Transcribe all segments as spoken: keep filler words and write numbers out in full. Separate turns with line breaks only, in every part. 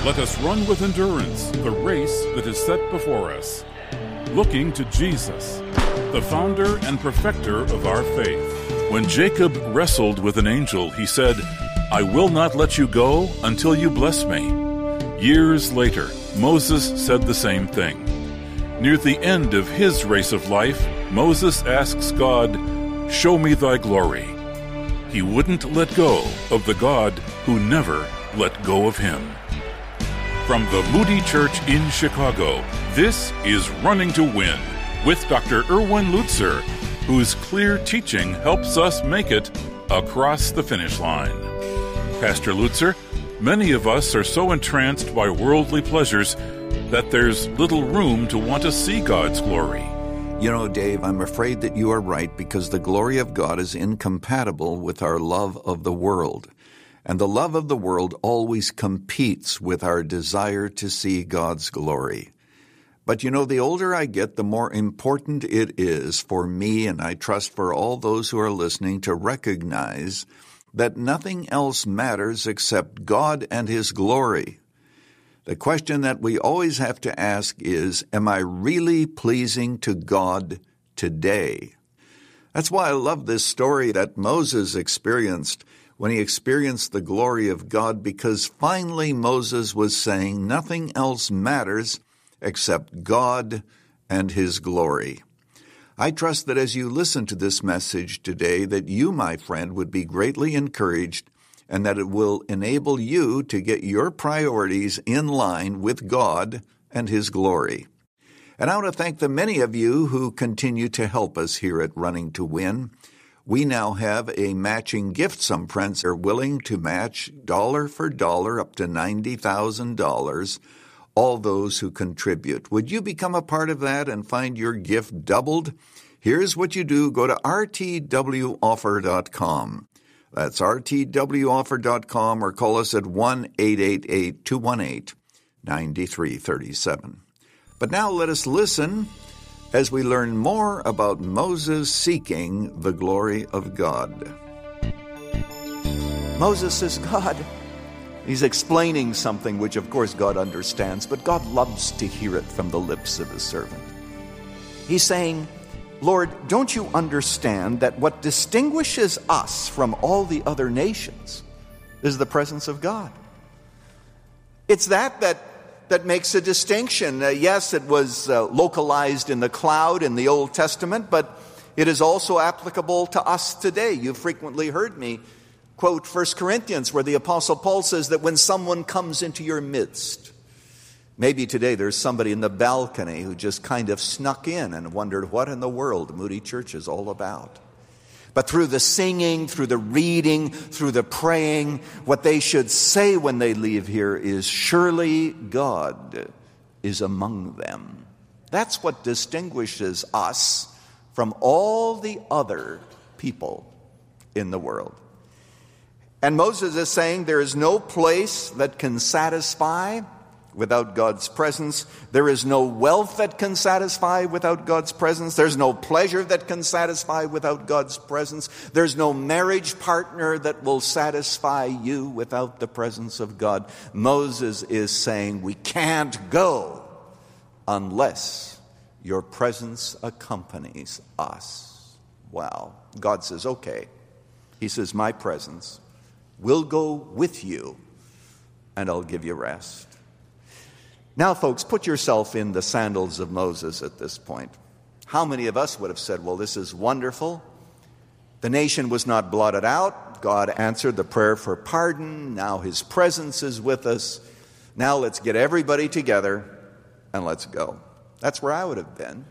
Let us run with endurance the race that is set before us, looking to Jesus, the founder and perfecter of our faith. When Jacob wrestled with an angel, he said, "I will not let you go until you bless me." Years later, Moses said the same thing. Near the end of his race of life, Moses asks God, "Show me thy glory." He wouldn't let go of the God who never let go of him. From the Moody Church in Chicago, this is Running to Win with Doctor Erwin Lutzer, whose clear teaching helps us make it across the finish line. Pastor Lutzer, many of us are so entranced by worldly pleasures that there's little room to want to see God's glory.
You know, Dave, I'm afraid that you are right, because the glory of God is incompatible with our love of the world. And the love of the world always competes with our desire to see God's glory. But you know, the older I get, the more important it is for me, and I trust for all those who are listening, to recognize that nothing else matters except God and His glory. The question that we always have to ask is, am I really pleasing to God today? That's why I love this story that Moses experienced when he experienced the glory of God, because finally Moses was saying nothing else matters except God and His glory. I trust that as you listen to this message today, that you, my friend, would be greatly encouraged, and that it will enable you to get your priorities in line with God and His glory. And I want to thank the many of you who continue to help us here at Running to Win. We now have a matching gift. Some friends are willing to match dollar for dollar up to ninety thousand dollars, all those who contribute. Would you become a part of that and find your gift doubled? Here's what you do. Go to r t w offer dot com. That's r t w offer dot com, or call us at one eight eight eight, two one eight, nine three three seven. But now let us listen as we learn more about Moses seeking the glory of God. Moses is God. He's explaining something which, of course, God understands, but God loves to hear it from the lips of His servant. He's saying, Lord, don't you understand that what distinguishes us from all the other nations is the presence of God? It's that that that makes a distinction. Uh, yes, it was uh, localized in the cloud in the Old Testament, but it is also applicable to us today. You've frequently heard me quote First Corinthians, where the Apostle Paul says that when someone comes into your midst, maybe today there's somebody in the balcony who just kind of snuck in and wondered what in the world Moody Church is all about. But through the singing, through the reading, through the praying, what they should say when they leave here is, surely God is among them. That's what distinguishes us from all the other people in the world. And Moses is saying there is no place that can satisfy without God's presence. There is no wealth that can satisfy without God's presence. There's no pleasure that can satisfy without God's presence. There's no marriage partner that will satisfy you without the presence of God. Moses is saying we can't go unless your presence accompanies us. Wow. God says, okay. He says, my presence will go with you, and I'll give you rest. Now, folks, put yourself in the sandals of Moses at this point. How many of us would have said, well, this is wonderful. The nation was not blotted out. God answered the prayer for pardon. Now His presence is with us. Now let's get everybody together and let's go. That's where I would have been.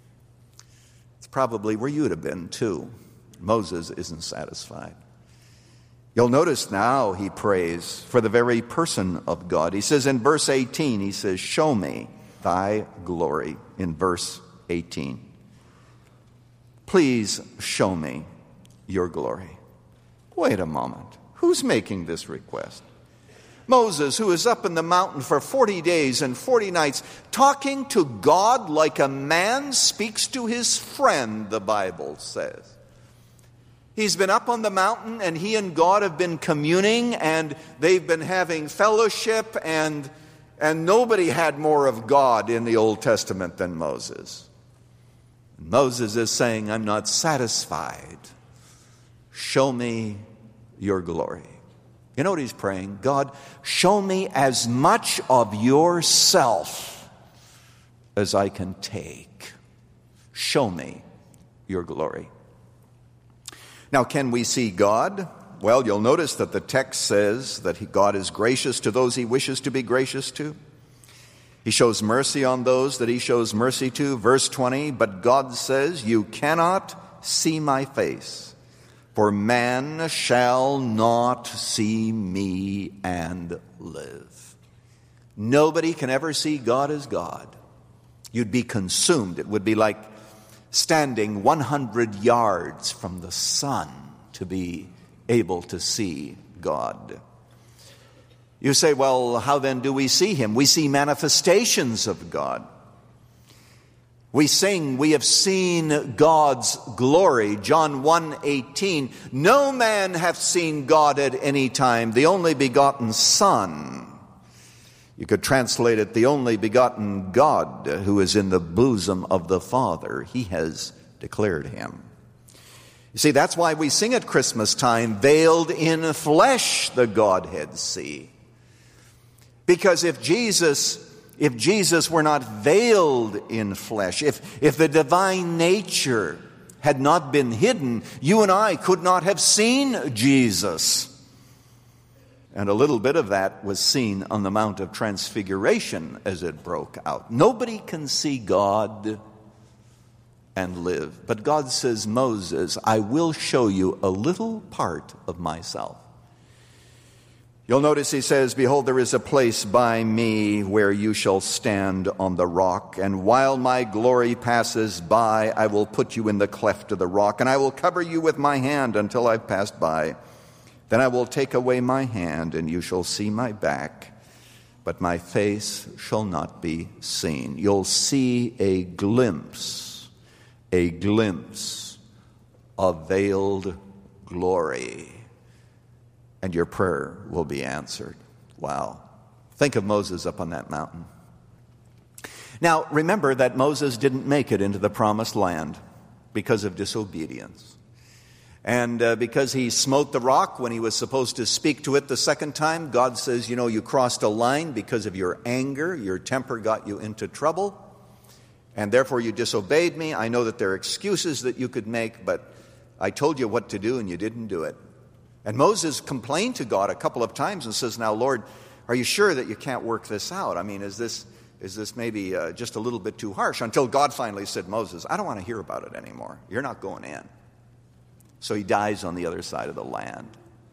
It's probably where you would have been too. Moses isn't satisfied. You'll notice now he prays for the very person of God. He says in verse eighteen, he says, show me thy glory. In verse eighteen, please show me your glory. Wait a moment. Who's making this request? Moses, who is up in the mountain for forty days and forty nights, talking to God like a man speaks to his friend, the Bible says. He's been up on the mountain, and he and God have been communing, and they've been having fellowship, and, and nobody had more of God in the Old Testament than Moses. Moses is saying, I'm not satisfied. Show me your glory. You know what he's praying? God, show me as much of yourself as I can take. Show me your glory. Now, can we see God? Well, you'll notice that the text says that he, God is gracious to those he wishes to be gracious to. He shows mercy on those that he shows mercy to. Verse twenty, but God says, you cannot see my face, for man shall not see me and live. Nobody can ever see God as God. You'd be consumed. It would be like standing one hundred yards from the sun to be able to see God. You say, well, how then do we see him? We see manifestations of God. We sing, we have seen God's glory. John one eighteen, no man hath seen God at any time, the only begotten Son. You could translate it, the only begotten God who is in the bosom of the Father. He has declared him. You see, that's why we sing at Christmas time, veiled in flesh the Godhead see. Because if Jesus, if Jesus were not veiled in flesh, if, if the divine nature had not been hidden, you and I could not have seen Jesus. And a little bit of that was seen on the Mount of Transfiguration as it broke out. Nobody can see God and live. But God says, Moses, I will show you a little part of myself. You'll notice he says, behold, there is a place by me where you shall stand on the rock. And while my glory passes by, I will put you in the cleft of the rock. And I will cover you with my hand until I've passed by. Then I will take away my hand, and you shall see my back, but my face shall not be seen. You'll see a glimpse, a glimpse of veiled glory, and your prayer will be answered. Wow. Think of Moses up on that mountain. Now, remember that Moses didn't make it into the promised land because of disobedience. And uh, because he smote the rock when he was supposed to speak to it the second time, God says, you know, you crossed a line because of your anger. Your temper got you into trouble. And therefore you disobeyed me. I know that there are excuses that you could make, but I told you what to do and you didn't do it. And Moses complained to God a couple of times and says, now, Lord, are you sure that you can't work this out? I mean, is this is this maybe uh, just a little bit too harsh? Until God finally said, Moses, I don't want to hear about it anymore. You're not going in. So he dies on the other side of the land.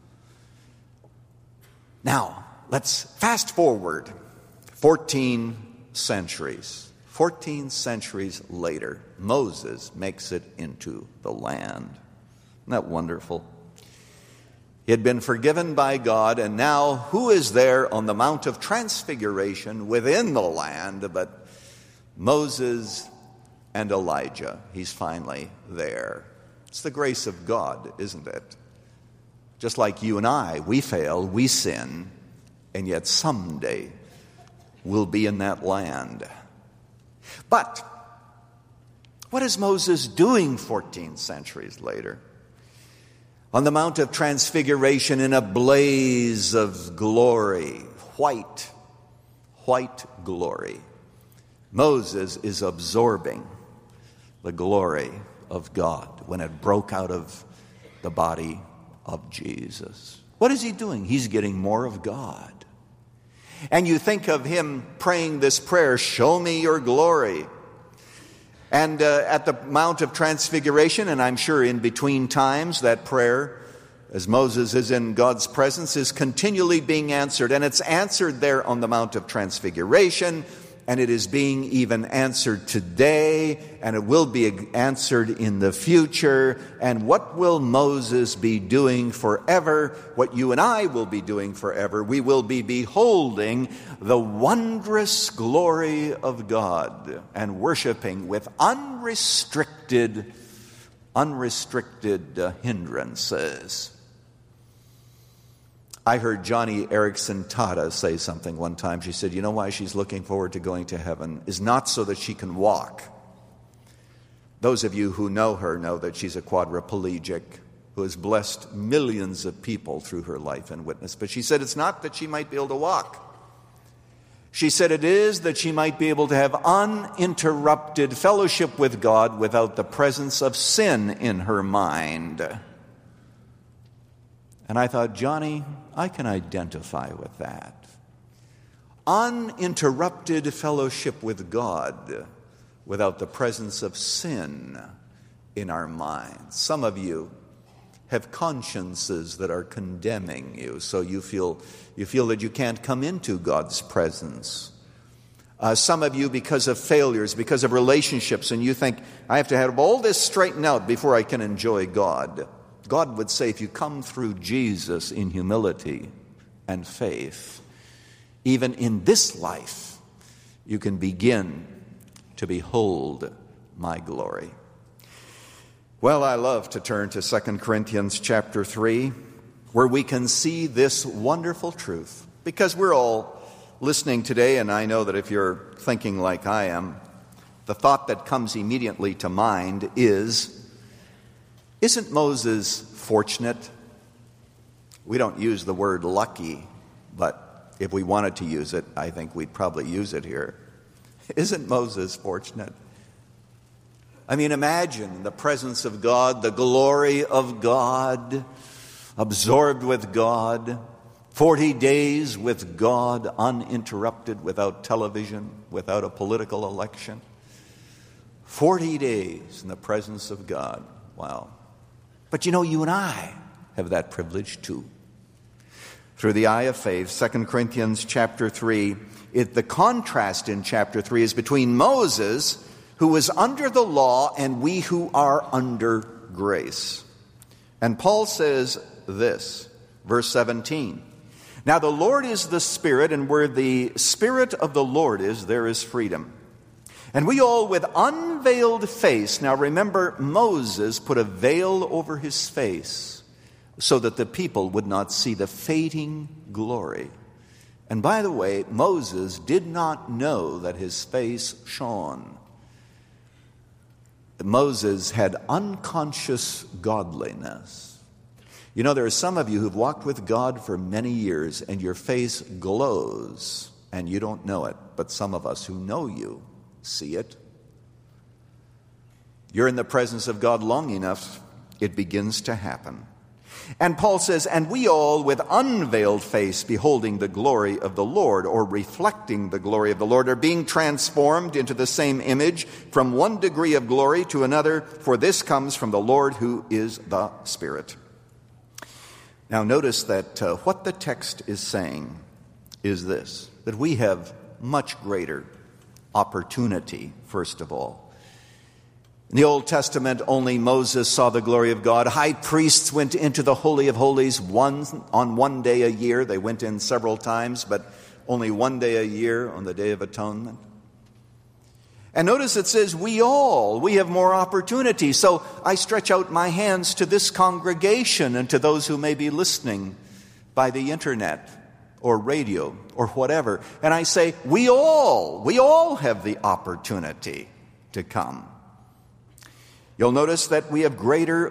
Now, let's fast forward fourteen centuries. fourteen centuries later, Moses makes it into the land. Isn't that wonderful? He had been forgiven by God, and now who is there on the Mount of Transfiguration within the land but Moses and Elijah? He's finally there. It's the grace of God, isn't it? Just like you and I, we fail, we sin, and yet someday we'll be in that land. But what is Moses doing fourteen centuries later? On the Mount of Transfiguration, in a blaze of glory, white, white glory, Moses is absorbing the glory of God when it broke out of the body of Jesus. What is he doing? He's getting more of God. And you think of him praying this prayer, show me your glory. And uh, at the Mount of Transfiguration, and I'm sure in between times, that prayer, as Moses is in God's presence, is continually being answered. And it's answered there on the Mount of Transfiguration, and it is being even answered today, and it will be answered in the future. And what will Moses be doing forever? What you and I will be doing forever. We will be beholding the wondrous glory of God and worshiping with unrestricted, unrestricted uh, hindrances. I heard Johnny Erickson Tada say something one time. She said, you know why she's looking forward to going to heaven is not so that she can walk. Those of you who know her know that she's a quadriplegic who has blessed millions of people through her life and witness. But she said it's not that she might be able to walk. She said it is that she might be able to have uninterrupted fellowship with God without the presence of sin in her mind. And I thought, Johnny, I can identify with that. Uninterrupted fellowship with God without the presence of sin in our minds. Some of you have consciences that are condemning you, so you feel you feel that you can't come into God's presence. Uh, some of you, because of failures, because of relationships, and you think, I have to have all this straightened out before I can enjoy God. God would say, if you come through Jesus in humility and faith, even in this life, you can begin to behold my glory. Well, I love to turn to Second Corinthians chapter three, where we can see this wonderful truth. Because we're all listening today, and I know that if you're thinking like I am, the thought that comes immediately to mind is, isn't Moses fortunate? We don't use the word lucky, but if we wanted to use it, I think we'd probably use it here. Isn't Moses fortunate? I mean, imagine the presence of God, the glory of God, absorbed with God, forty days with God, uninterrupted, without television, without a political election. Forty days in the presence of God. Wow. But you know, you and I have that privilege too. Through the eye of faith, Second Corinthians chapter three, it, the contrast in chapter three is between Moses, who was under the law, and we who are under grace. And Paul says this, verse seventeen, now the Lord is the Spirit, and where the Spirit of the Lord is, there is freedom. And we all with unveiled face, now remember, Moses put a veil over his face so that the people would not see the fading glory. And by the way, Moses did not know that his face shone. Moses had unconscious godliness. You know, there are some of you who've walked with God for many years and your face glows and you don't know it. But some of us who know you see it. You're in the presence of God long enough, it begins to happen. And Paul says, and we all with unveiled face beholding the glory of the Lord, or reflecting the glory of the Lord, are being transformed into the same image from one degree of glory to another, for this comes from the Lord who is the Spirit. Now notice that uh, what the text is saying is this, that we have much greater opportunity, first of all. In the Old Testament, only Moses saw the glory of God. High priests went into the Holy of Holies one, on one day a year. They went in several times, but only one day a year on the Day of Atonement. And notice it says, we all, we have more opportunity. So I stretch out my hands to this congregation and to those who may be listening by the internet or radio or whatever. And I say, we all, we all have the opportunity to come. You'll notice that we have greater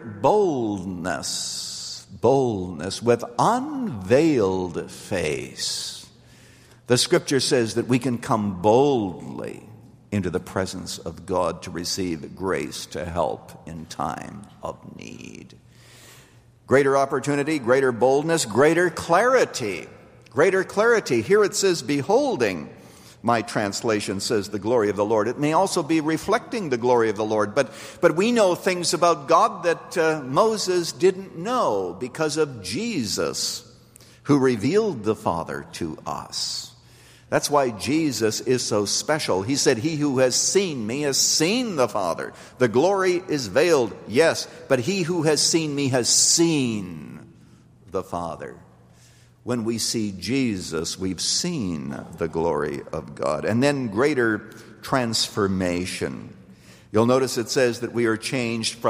boldness, boldness with unveiled face. The Scripture says that we can come boldly into the presence of God to receive grace to help in time of need. Greater opportunity, greater boldness, greater clarity, greater clarity. Here it says, beholding. My translation says the glory of the Lord. It may also be reflecting the glory of the Lord. But, but we know things about God that uh, Moses didn't know because of Jesus, who revealed the Father to us. That's why Jesus is so special. He said, he who has seen me has seen the Father. The glory is veiled, yes, but he who has seen me has seen the Father. When we see Jesus, we've seen the glory of God. And then greater transformation. You'll notice it says that we are changed from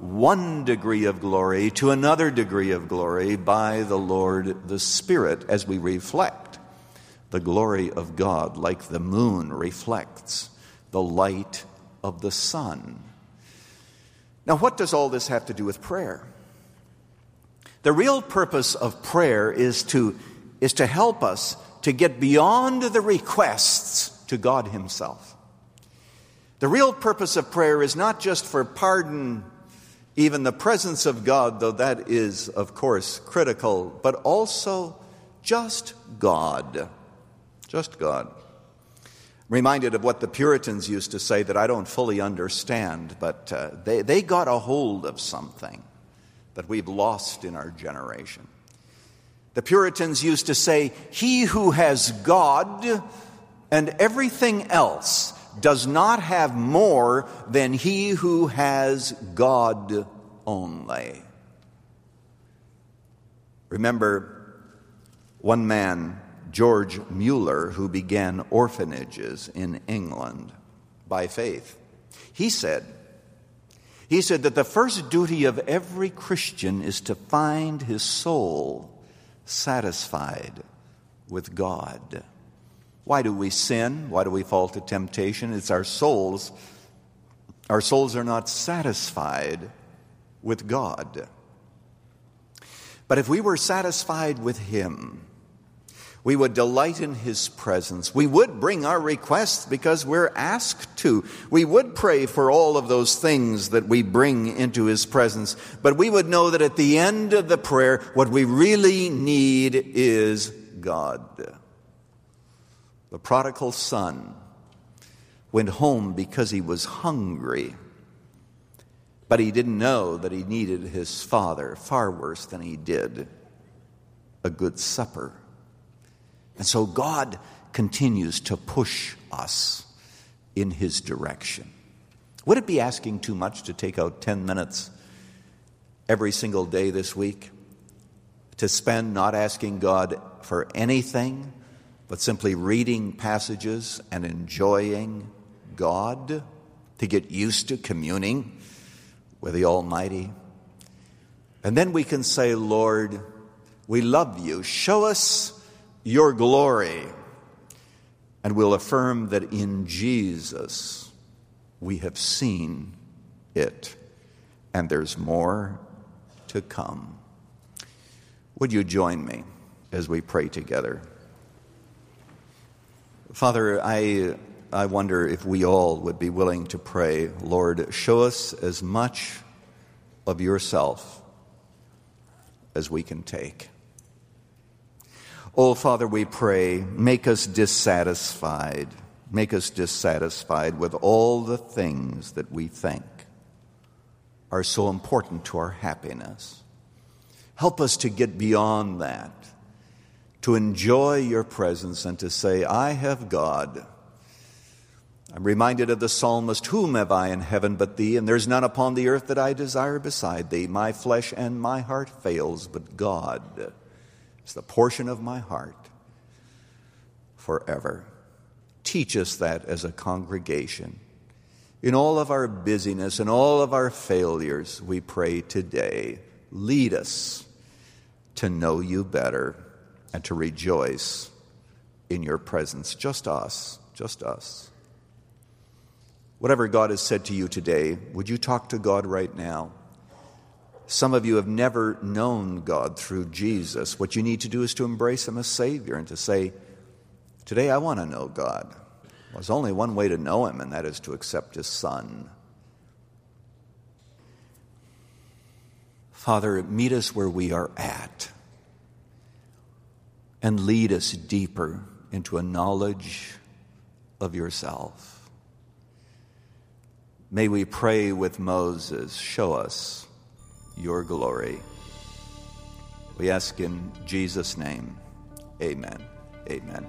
one degree of glory to another degree of glory by the Lord the Spirit as we reflect the glory of God like the moon reflects the light of the sun. Now, what does all this have to do with prayer? The real purpose of prayer is to, is to help us to get beyond the requests to God Himself. The real purpose of prayer is not just for pardon, even the presence of God, though that is, of course, critical, but also just God. Just God. I'm reminded of what the Puritans used to say that I don't fully understand, but uh, they, they got a hold of something that we've lost in our generation. The Puritans used to say, he who has God and everything else does not have more than he who has God only. Remember one man, George Mueller, who began orphanages in England by faith. He said, he said that the first duty of every Christian is to find his soul satisfied with God. Why do we sin? Why do we fall to temptation? It's our souls. Our souls are not satisfied with God. But if we were satisfied with Him, we would delight in His presence. We would bring our requests because we're asked to. We would pray for all of those things that we bring into His presence. But we would know that at the end of the prayer, what we really need is God. The prodigal son went home because he was hungry, but he didn't know that he needed his father far worse than he did a good supper. And so God continues to push us in His direction. Would it be asking too much to take out ten minutes every single day this week to spend not asking God for anything, but simply reading passages and enjoying God, to get used to communing with the Almighty? And then we can say, Lord, we love You. Show us Your glory. And we'll affirm that in Jesus we have seen it, and there's more to come. Would you join me as we pray together? Father, I I wonder if we all would be willing to pray, Lord, show us as much of Yourself as we can take. Oh, Father, we pray, make us dissatisfied. Make us dissatisfied with all the things that we think are so important to our happiness. Help us to get beyond that, to enjoy Your presence and to say, I have God. I'm reminded of the psalmist, whom have I in heaven but Thee? And there's none upon the earth that I desire beside Thee. My flesh and my heart fails, but God is the portion of my heart forever. Teach us that as a congregation. In all of our busyness and all of our failures, we pray today, lead us to know You better and to rejoice in Your presence. Just us, just us. Whatever God has said to you today, would you talk to God right now? Some of you have never known God through Jesus. What you need to do is to embrace Him as Savior and to say, today I want to know God. Well, there's only one way to know Him, and that is to accept His Son. Father, meet us where we are at and lead us deeper into a knowledge of Yourself. May we pray with Moses, show us Your glory. We ask in Jesus' name, amen, amen.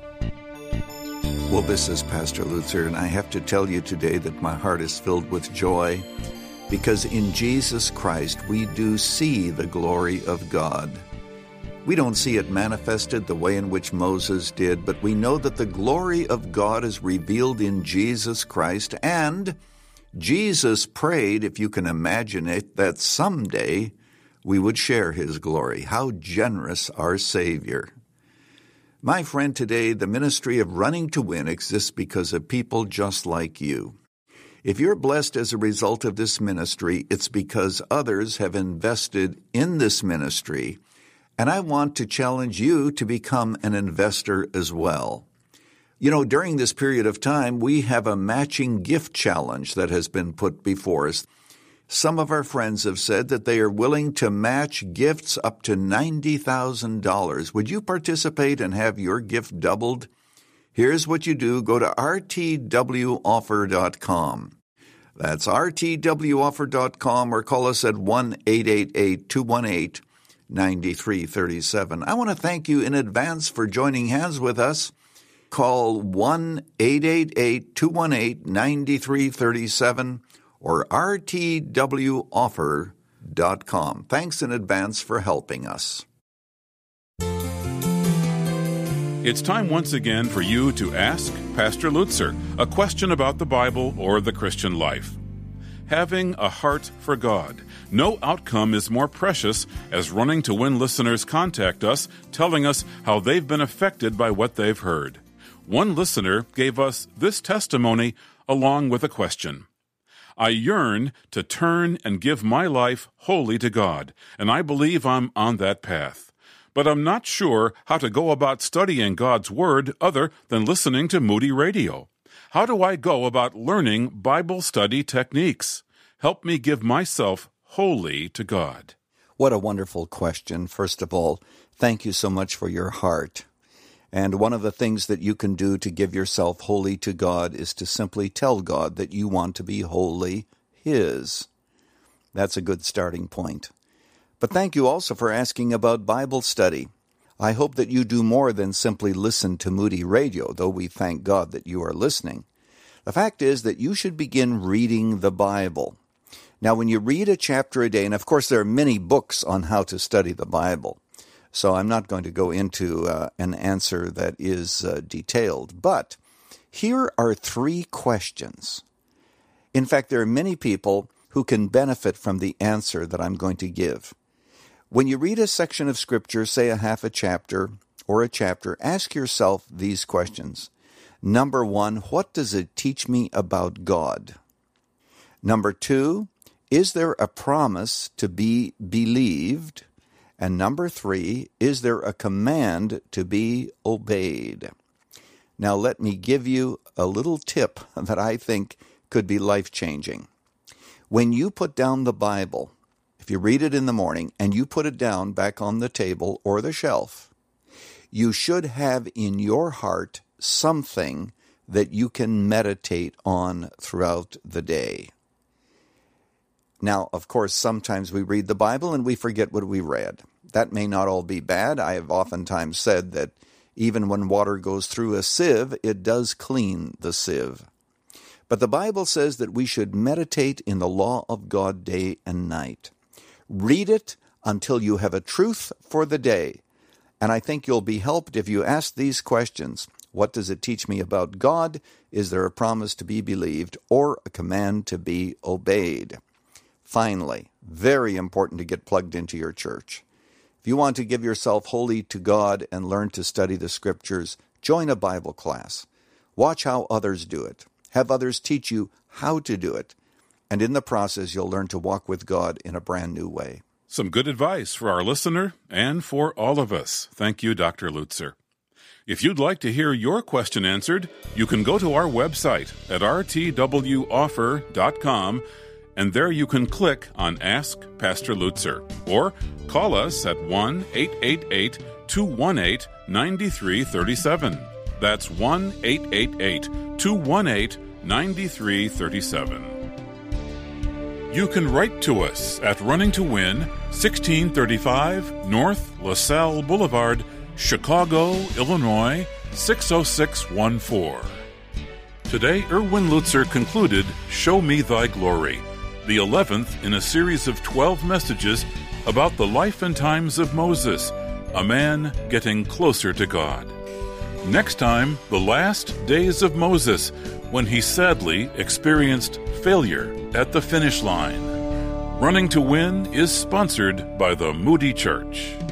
Well, this is Pastor Lutzer, and I have to tell you today that my heart is filled with joy, because in Jesus Christ we do see the glory of God. We don't see it manifested the way in which Moses did, but we know that the glory of God is revealed in Jesus Christ, and Jesus prayed, if you can imagine it, that someday we would share his glory. How generous our Savior. My friend, today the ministry of Running to Win exists because of people just like you. If you're blessed as a result of this ministry, it's because others have invested in this ministry, and I want to challenge you to become an investor as well. You know, during this period of time, we have a matching gift challenge that has been put before us. Some of our friends have said that they are willing to match gifts up to ninety thousand dollars. Would you participate and have your gift doubled? Here's what you do. Go to R T W offer dot com. That's R T W offer dot com, or call us at one eight eight eight, two one eight, nine three three seven. I want to thank you in advance for joining hands with us. Call one eight eight eight, two one eight, nine three three seven or R T W offer dot com. Thanks in advance for helping us.
It's time once again for you to ask Pastor Lutzer a question about the Bible or the Christian life. Having a heart for God. No outcome is more precious as Running to Win listeners contact us, telling us how they've been affected by what they've heard. One listener gave us this testimony along with a question. I yearn to turn and give my life wholly to God, and I believe I'm on that path. But I'm not sure how to go about studying God's Word other than listening to Moody Radio. How do I go about learning Bible study techniques? Help me give myself wholly to God.
What a wonderful question. First of all, thank you so much for your heart. And one of the things that you can do to give yourself wholly to God is to simply tell God that you want to be wholly His. That's a good starting point. But thank you also for asking about Bible study. I hope that you do more than simply listen to Moody Radio, though we thank God that you are listening. The fact is that you should begin reading the Bible. Now, when you read a chapter a day, and of course there are many books on how to study the Bible, so I'm not going to go into uh, an answer that is uh, detailed. But here are three questions. In fact, there are many people who can benefit from the answer that I'm going to give. When you read a section of Scripture, say a half a chapter or a chapter, ask yourself these questions. Number one, what does it teach me about God? Number two, is there a promise to be believed? And number three, is there a command to be obeyed? Now let me give you a little tip that I think could be life-changing. When you put down the Bible, if you read it in the morning and you put it down back on the table or the shelf, you should have in your heart something that you can meditate on throughout the day. Now, of course, sometimes we read the Bible and we forget what we read. That may not all be bad. I have oftentimes said that even when water goes through a sieve, it does clean the sieve. But the Bible says that we should meditate in the law of God day and night. Read it until you have a truth for the day. And I think you'll be helped if you ask these questions. What does it teach me about God? Is there a promise to be believed or a command to be obeyed? Finally, very important to get plugged into your church. If you want to give yourself wholly to God and learn to study the Scriptures, join a Bible class. Watch how others do it. Have others teach you how to do it. And in the process, you'll learn to walk with God in a brand new way.
Some good advice for our listener and for all of us. Thank you, Doctor Lutzer. If you'd like to hear your question answered, you can go to our website at R T W offer dot com, and there you can click on Ask Pastor Lutzer, or call us at one eight eight eight, two one eight, nine three three seven. That's one eight eight eight, two one eight, nine three three seven. You can write to us at Running to Win, sixteen thirty-five North LaSalle Boulevard, Chicago, Illinois, six oh six one four. Today, Erwin Lutzer concluded Show Me Thy Glory, the eleventh in a series of twelve messages about the life and times of Moses, a man getting closer to God. Next time, the last days of Moses, when he sadly experienced failure at the finish line. Running to Win is sponsored by the Moody Church.